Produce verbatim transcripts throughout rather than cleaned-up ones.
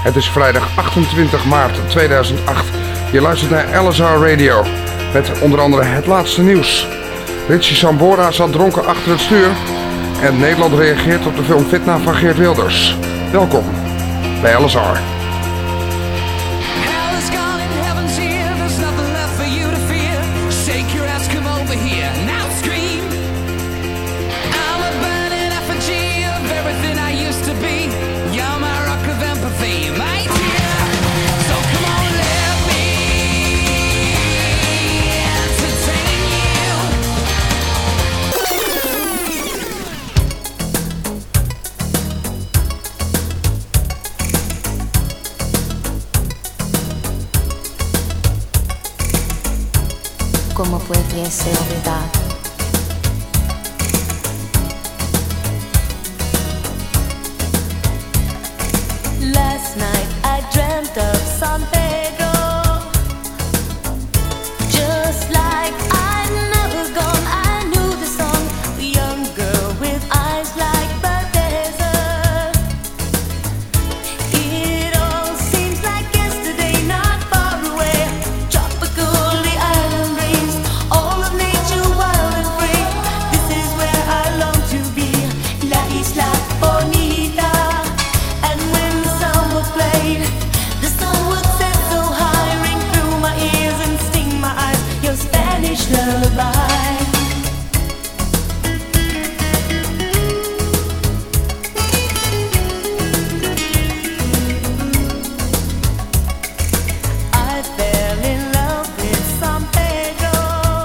Het is vrijdag achtentwintig maart tweeduizend acht. Je luistert naar L S R Radio met onder andere het laatste nieuws. Richie Sambora zat dronken achter het stuur en Nederland reageert op de film Fitna van Geert Wilders. Welkom bij L S R. ¿Cómo pudiese olvidar? Last night I dreamt of San Pedro, just like I'd never gone. I knew the song, the young girl with eyes like the desert. It all seems like yesterday, not far away. Tropical, the island breeze, all of nature wild and free. This is where I long to be, La Isla Bonita. And when the sun was played, the sun would set so high, ring through my ears and sting my eyes, your Spanish lullaby. I fell in love with San Pedro.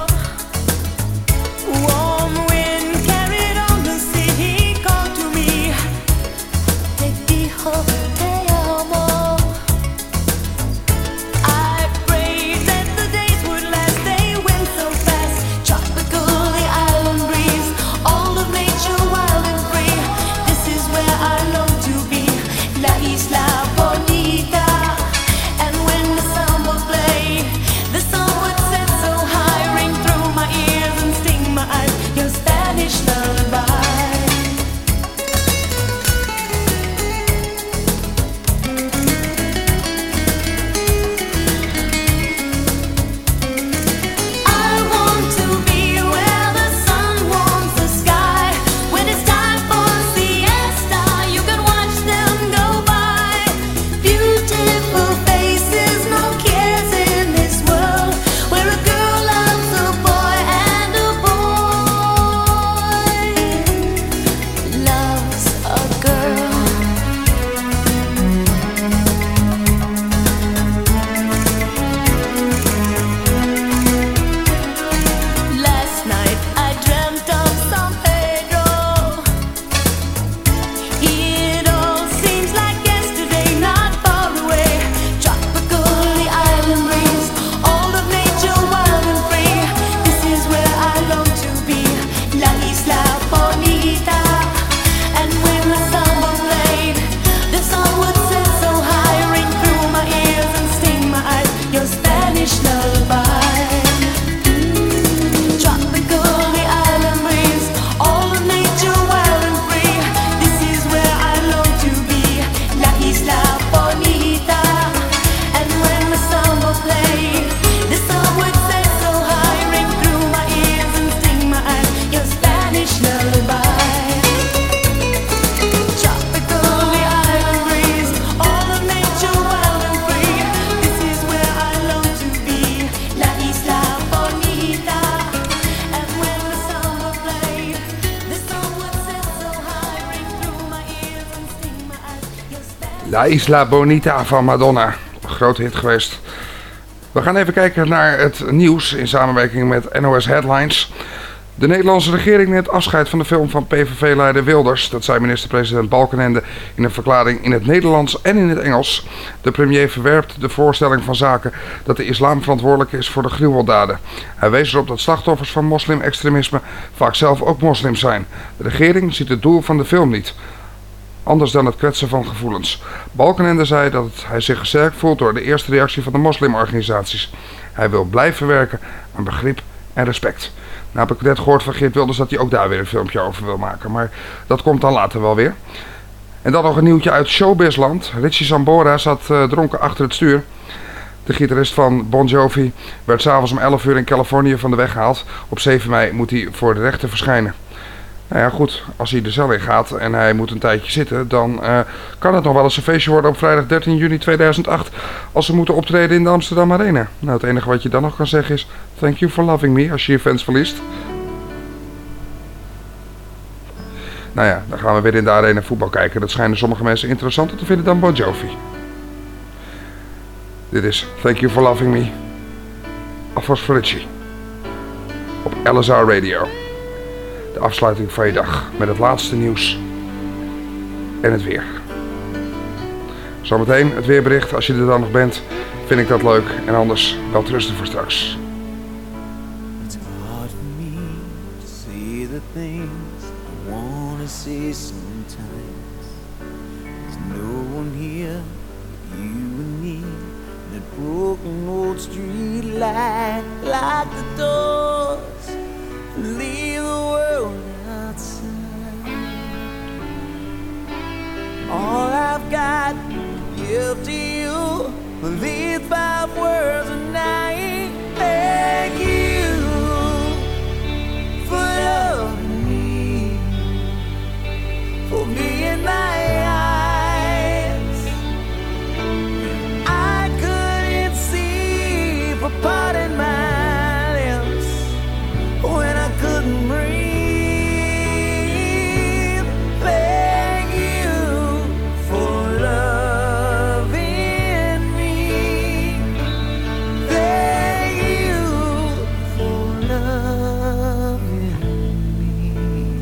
Warm wind carried on the sea. He called to me, te dijo te amo. I prayed that the days would last. They went so fast. Tropical, the island breeze, all of nature wild and free. This is where I long to be, La Isla Bonita. And when the sun would play, the sun would set so high, ring through my ears and sting my eyes, your Spanish lullaby. I want to be where the sun warms the sky. When it's time for siesta, you can watch them go by. Beautiful faces, no cares in this world, where a girl loves a boy and a boy loves a girl. Last night I dreamt of San Pedro. It all seems like yesterday, not far away. Tropical, the island breeze, all of nature wild and free. This is where I long to be, La Isla Bonita. And when the sun was played, the sun would set so high, ring through my ears and sting my eyes, your Spanish lullaby. Tropical, the island breeze, all of nature wild and free. This is where I long to be, La Isla Bonita. And when the sun will play, the sun would set so high, ring through my ears and sting my eyes, your Spanish lullaby. Tropical, the island breeze, all of nature wild and free. This is where I long to be, La Isla Bonita. And when the sun will play, the sun would set so high, ring through my ears and sting my eyes, your Spanish. La Isla Bonita van Madonna. Een grote hit geweest. We gaan even kijken naar het nieuws in samenwerking met N O S Headlines. De Nederlandse regering neemt afscheid van de film van P V V-leider Wilders. Dat zei minister-president Balkenende in een verklaring in het Nederlands en in het Engels. De premier verwerpt de voorstelling van zaken dat de islam verantwoordelijk is voor de gruweldaden. Hij wees erop dat slachtoffers van moslim-extremisme vaak zelf ook moslims zijn. De regering ziet het doel van de film niet, anders dan het kwetsen van gevoelens. Balkenende zei dat het, hij zich gesterkt voelt door de eerste reactie van de moslimorganisaties. Hij wil blijven werken aan begrip en respect. Nou heb ik net gehoord van Geert Wilders dat hij ook daar weer een filmpje over wil maken. Maar dat komt dan later wel weer. En dan nog een nieuwtje uit showbizland. Richie Sambora zat uh, dronken achter het stuur. De gitarist van Bon Jovi werd s'avonds om elf uur in Californië van de weg gehaald. Op zeven mei moet hij voor de rechter verschijnen. Nou ja, goed, als hij de cel in gaat en hij moet een tijdje zitten, dan uh, kan het nog wel eens een feestje worden op vrijdag dertien juni tweeduizend acht als ze moeten optreden in de Amsterdam Arena. Nou, het enige wat je dan nog kan zeggen is, thank you for loving me, als je je fans verliest. Nou ja, dan gaan we weer in de arena voetbal kijken. Dat schijnen sommige mensen interessanter te vinden dan Bon Jovi. Dit is Thank You For Loving Me, alvast voor Richie, op L S R Radio. De afsluiting van je dag met het laatste nieuws en het weer. Zometeen het weerbericht, als je er dan nog bent, vind ik dat leuk. En anders wel rusten voor straks. It's hard for me to say the things I wanna say sometimes. There's no one here but you and me. That broken old street light, lock the doors, leave the world outside. All I've got to give to you are these five words a night. Thank you for loving me, for being my eyes. I couldn't see for parting my lips when I couldn't breathe. Thank you for loving me. Thank you for loving me.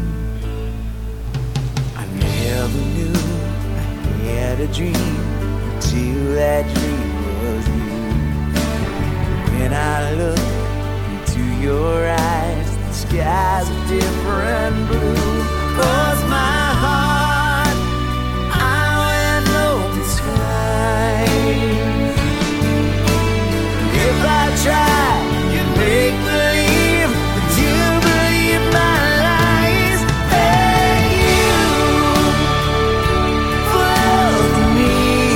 I never knew I had a dream until that dream was you. When I look into your eyes, the sky's a different blue. 'Cause my heart, I wear no disguise. If I try, you make believe that you believe my lies. Thank you for loving me,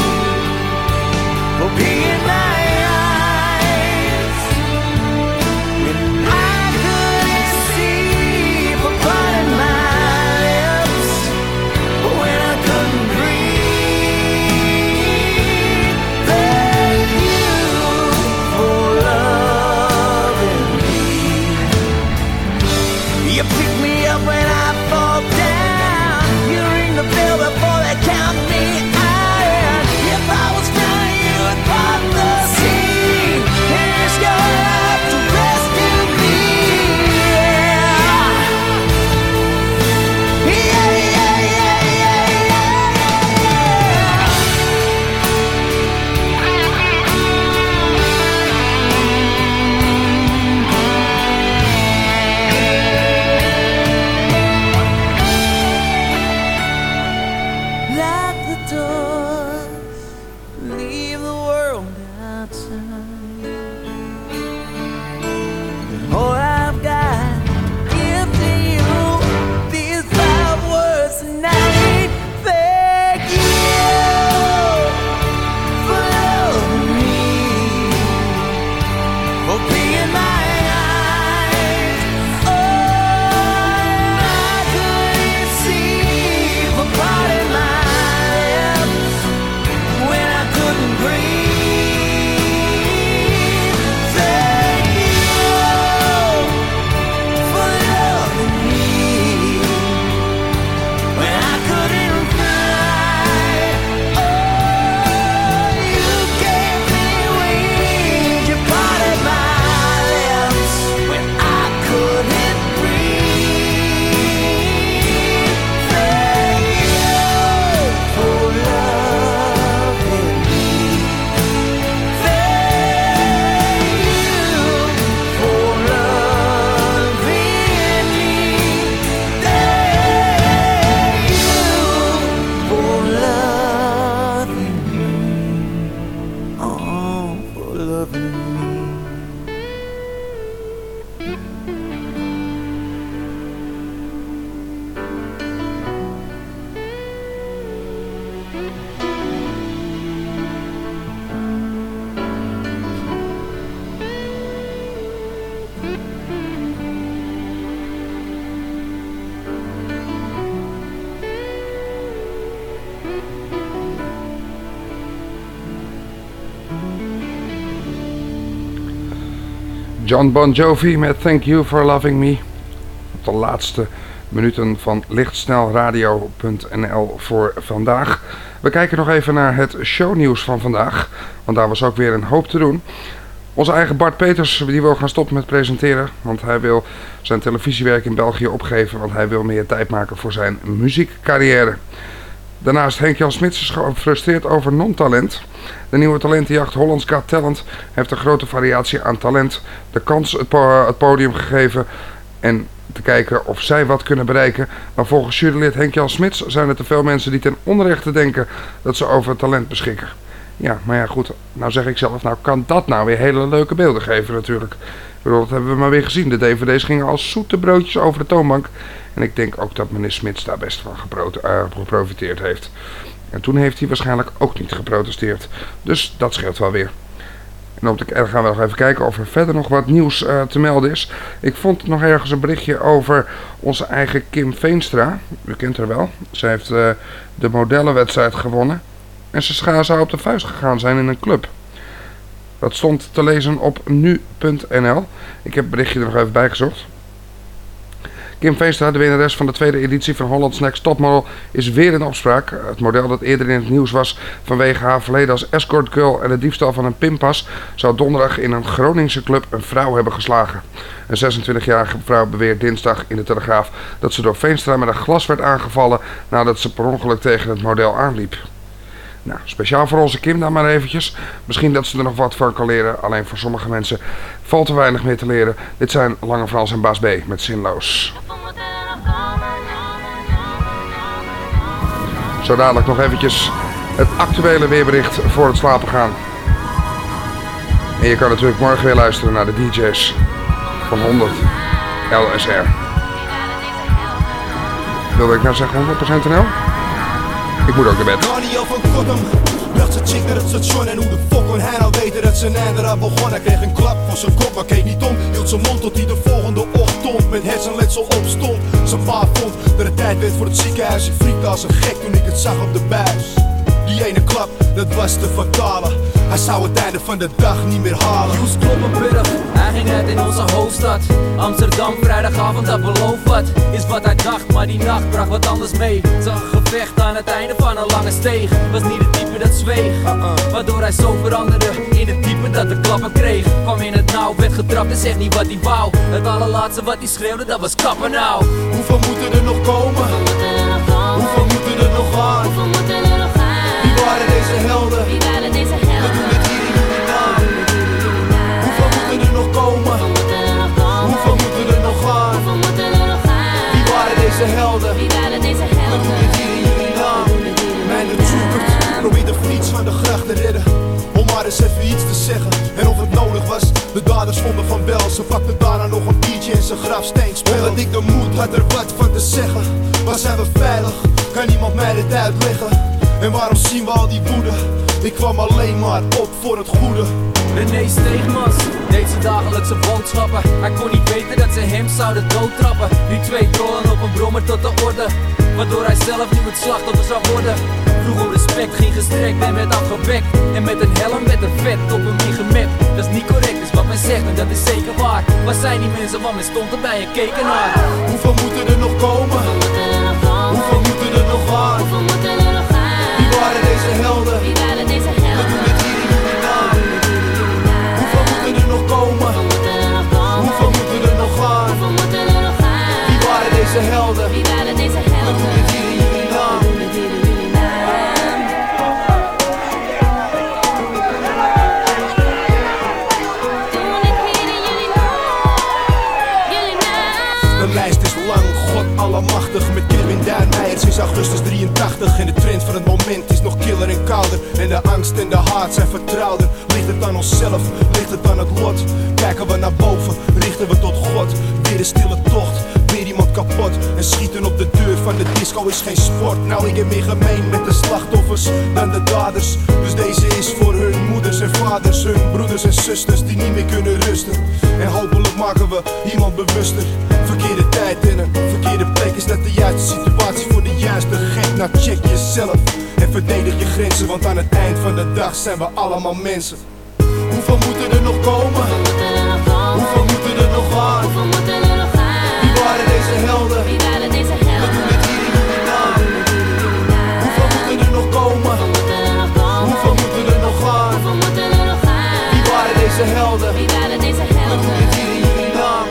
for being my eyes. And I couldn't see for parting my lips when I couldn't breathe. Thank you for loving me. You pick me up when I fall down. You ring the bell before they count me out. If I was drowning, you would part the sea and risk your life to rescue me. Yeah, yeah, yeah, yeah, yeah, yeah. John Bon Jovi met Thank You For Loving Me. Op de laatste minuten van lichtsnelradio punt n l voor vandaag. We kijken nog even naar het shownieuws van vandaag, want daar was ook weer een hoop te doen. Onze eigen Bart Peters die wil gaan stoppen met presenteren, want hij wil zijn televisiewerk in België opgeven, want hij wil meer tijd maken voor zijn muziekcarrière. Daarnaast Henk-Jan Smits is gefrustreerd over non-talent. De nieuwe talentenjacht Holland's Got Talent heeft een grote variatie aan talent de kans het, po- het podium gegeven en te kijken of zij wat kunnen bereiken. Maar volgens jurylid Henk-Jan Smits zijn er te veel mensen die ten onrechte denken dat ze over talent beschikken. Ja, maar ja goed, nou zeg ik zelf, nou kan dat nou weer hele leuke beelden geven natuurlijk. Ik bedoel, dat hebben we maar weer gezien. De D V D's gingen als zoete broodjes over de toonbank. En ik denk ook dat meneer Smits daar best van gepro- uh, geprofiteerd heeft. En toen heeft hij waarschijnlijk ook niet geprotesteerd. Dus dat scheelt wel weer. En dan gaan we nog even kijken of er verder nog wat nieuws uh, te melden is. Ik vond nog ergens een berichtje over onze eigen Kim Veenstra. U kent haar wel. Zij heeft uh, de modellenwedstrijd gewonnen. En ze zou op de vuist gegaan zijn in een club. Dat stond te lezen op nu punt n l. Ik heb het berichtje er nog even bij gezocht. Kim Veenstra, de winnares van de tweede editie van Holland's Next Topmodel, is weer in opspraak. Het model dat eerder in het nieuws was vanwege haar verleden als escort girl en de diefstal van een pinpas, zou donderdag in een Groningse club een vrouw hebben geslagen. Een zesentwintigjarige vrouw beweert dinsdag in de Telegraaf dat ze door Veenstra met een glas werd aangevallen nadat ze per ongeluk tegen het model aanliep. Nou, speciaal voor onze Kim dan maar eventjes. Misschien dat ze er nog wat van kan leren. Alleen voor sommige mensen valt er weinig meer te leren. Dit zijn Lange Frans en Baas B met Zinloos. Zo dadelijk nog eventjes het actuele weerbericht voor het slapen gaan. En je kan natuurlijk morgen weer luisteren naar de D J's van honderd L S R. Wilde ik nou zeggen honderd procent N L? Ik moet ook naar bed. Daniel van Koddem bracht zijn chick naar het station. En hoe de fuck kon hij nou weten dat zijn einde had begonnen? Hij kreeg een klap voor zijn kop, maar keek niet om. Hield zijn mond tot hij de volgende ochtend met hersenletsel opstond. Zijn pa vond dat het tijd werd voor het ziekenhuis. Ik friekte als een gek toen ik het zag op de buis. Die ene klap, dat was de fatale. Hij zou het einde van de dag niet meer halen. Joes Kloppenburg, hij ging uit in onze hoofdstad. Amsterdam, vrijdagavond, dat belooft wat. Is wat hij dacht, maar die nacht bracht wat anders mee. Zag een gevecht aan het einde van een lange steeg. Was niet het type dat zweeg, uh-uh. Waardoor hij zo veranderde in het type dat de klappen kreeg. Kwam in het nauw, werd getrapt en zegt niet wat hij wou. Het allerlaatste wat hij schreeuwde, dat was kappen nou. Hoeveel moeten er nog komen? Hoeveel moeten er nog gaan? Wie waren deze helden? Wie waren deze helden? We doen het hier in jullie naam. Hoeveel moeten er nog komen? Hoeveel moeten er nog gaan? Wie waren deze helden? Wie waren deze We helden? doen het hier in jullie naam. Mijn Schubert probeert de fiets van de gracht te redden. Om maar eens even iets te zeggen. En of het nodig was, de daders vonden van wel. Ze pakten daarna nog een biertje in zijn grafsteen spelen. Omdat ik de moed had er wat van te zeggen. Waar zijn we veilig? Kan iemand mij dit uitleggen? En waarom zien we al die woede? Ik kwam alleen maar op voor het goede. René Steegmans deed zijn dagelijkse boodschappen. Hij kon niet weten dat ze hem zouden doodtrappen. Nu twee trollen op een brommer tot de orde, waardoor hij zelf nu het slachtoffer zou worden. Vroeg om respect, ging gestrekt en werd afgewekt. En met een helm met een vet op hem ingemet. Dat is niet correct, is wat men zegt en dat is zeker waar. Waar zijn die mensen, want men stond erbij en keek ernaar. Hoeveel moeten er nog komen? Hoeveel moeten er nog gaan? Wie waren deze helden? Wie waren deze We helden? doen het hier in jullie naam. Hoeveel moeten er nog komen? Hoeveel moeten er nog gaan? Wie waren deze helden? Wie waren deze We doen helden? het hier in jullie naam. Met jullie naam. Doe het hier in jullie naam. Jullie naam. De lijst is lang, God allemachtig. Met Kevin Duinmeijer sinds augustus drieëntachtig. En de trend van het moment is nog killer en kouder. En de angst en de haat zijn vertrouwder. Ligt het aan onszelf, ligt het aan het lot? Kijken we naar boven, richten we tot God. Weer een stille tocht, weer iemand kapot. En schieten op de deur van de disco is geen sport. Nou, ik heb meer gemeen met de slachtoffers dan de daders. Dus deze is voor hun moeders en vaders, hun broeders en zusters die niet meer kunnen rusten. En hopelijk maken we iemand bewuster. Verkeerde tijd en een verkeerde plek is net de juiste situatie voor de juiste gek. Nou, check jezelf en verdedig je grenzen, want aan het eind van de dag zijn we allemaal mensen. Hoeveel moeten er nog komen? Hoeveel gaan? Hoeveel moeten er nog gaan? Wie waren deze helden? Wie waren deze We helden? doen het hier in jullie naam. Hoeveel moeten er nog komen? Hoeveel moeten er nog komen? Hoeveel moeten er nog gaan? Hoeveel moeten er nog gaan? Wie waren deze helden? Wie waren deze We doen helden? het hier in jullie naam.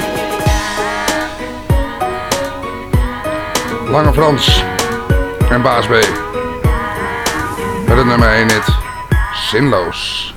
Lange Frans en Baas B. Met het nummer één hit, Zinloos.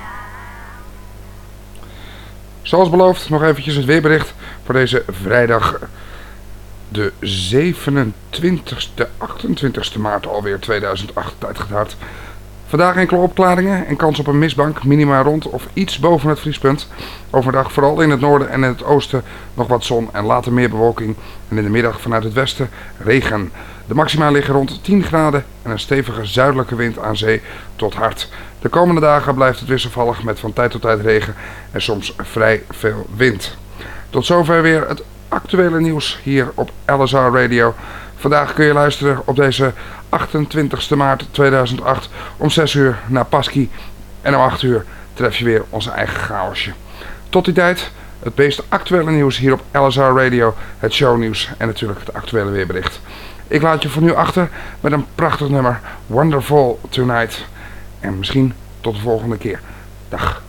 Zoals beloofd, nog eventjes het weerbericht voor deze vrijdag, de zevenentwintigste, achtentwintigste maart alweer tweeduizend acht, tijdgethaard. Vandaag enkele opklaringen en kans op een mistbank, minima rond of iets boven het vriespunt. Overdag vooral in het noorden en in het oosten nog wat zon en later meer bewolking. En in de middag vanuit het westen regen. De maxima liggen rond tien graden en een stevige zuidelijke wind aan zee tot hard. De komende dagen blijft het wisselvallig met van tijd tot tijd regen en soms vrij veel wind. Tot zover weer het actuele nieuws hier op L S R Radio. Vandaag kun je luisteren op deze achtentwintigste maart tweeduizend acht om zes uur naar Pasky. En om acht uur tref je weer onze eigen chaosje. Tot die tijd het meest actuele nieuws hier op L S R Radio, het shownieuws en natuurlijk het actuele weerbericht. Ik laat je voor nu achter met een prachtig nummer, Wonderful Tonight. En misschien tot de volgende keer. Dag.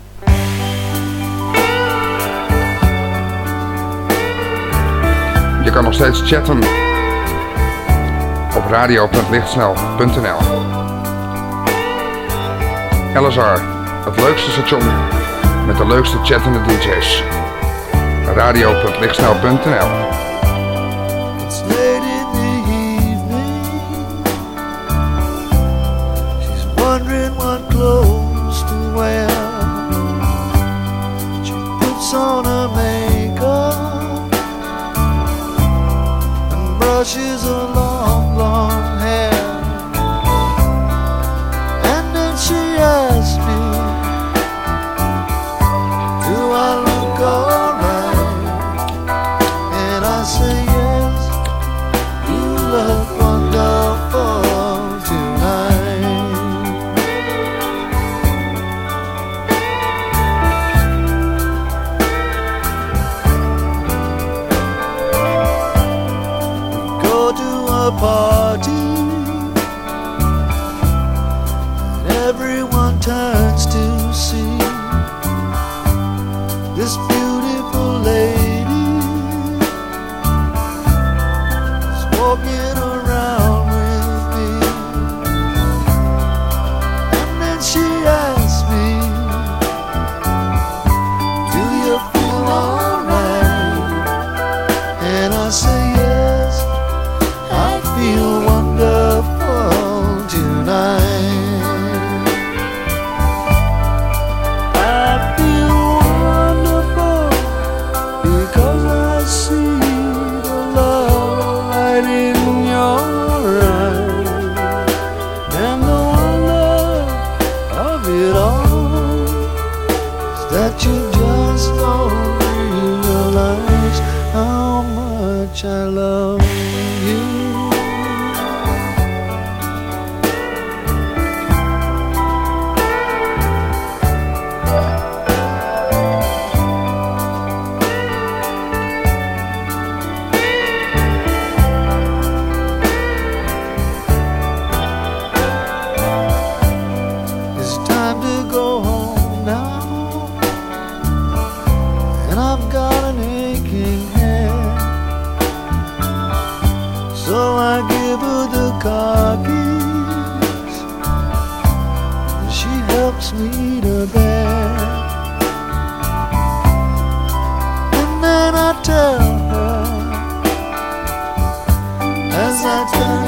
Je kan nog steeds chatten op radio punt lichtsnel punt n l. L S R, het leukste station met de leukste chattende D J's. radio punt lichtsnel punt n l. It's late in the evening. She's wondering what clothes to wear. She puts on her makeup and brushes her long, long hair. And then she asks me, do I look alright? And I say yes, you look wonderful tonight. We go to a party and everyone turns to see this beautiful lady is walking around with me. And then she asks me, do you feel alright? And I say yes, I feel wonderful tonight. I feel wonderful because I see the love right in your eyes, and the wonder of it all is that you just don't realize how much I love you. It's time to go home now, and I've got an aching head. So I give her the car keys, and she helps me to bed. And then I tell her, as I turn